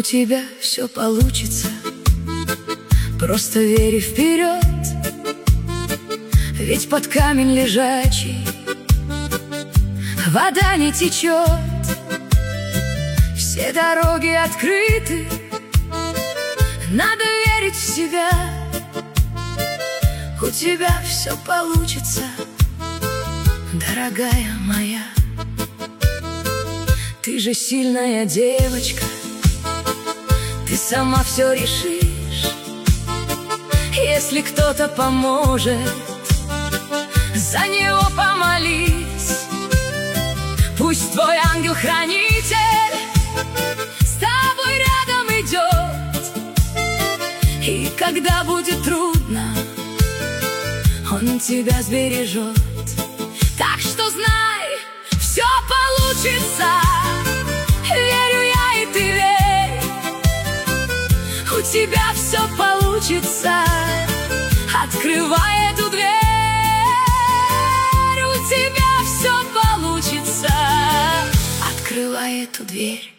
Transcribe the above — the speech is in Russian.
У тебя все получится, просто верь вперед. Ведь под камень лежачий вода не течет. Все дороги открыты, надо верить в себя. У тебя все получится, дорогая моя. Ты же сильная девочка, ты сама все решишь. Если кто-то поможет, за него помолись. Пусть твой ангел-хранитель с тобой рядом идет. И когда будет трудно, он тебя сбережет. Так что знай, все получится. Верю я, и ты верь. У тебя все получится. Открывай эту дверь. У тебя все получится. Открывай эту дверь.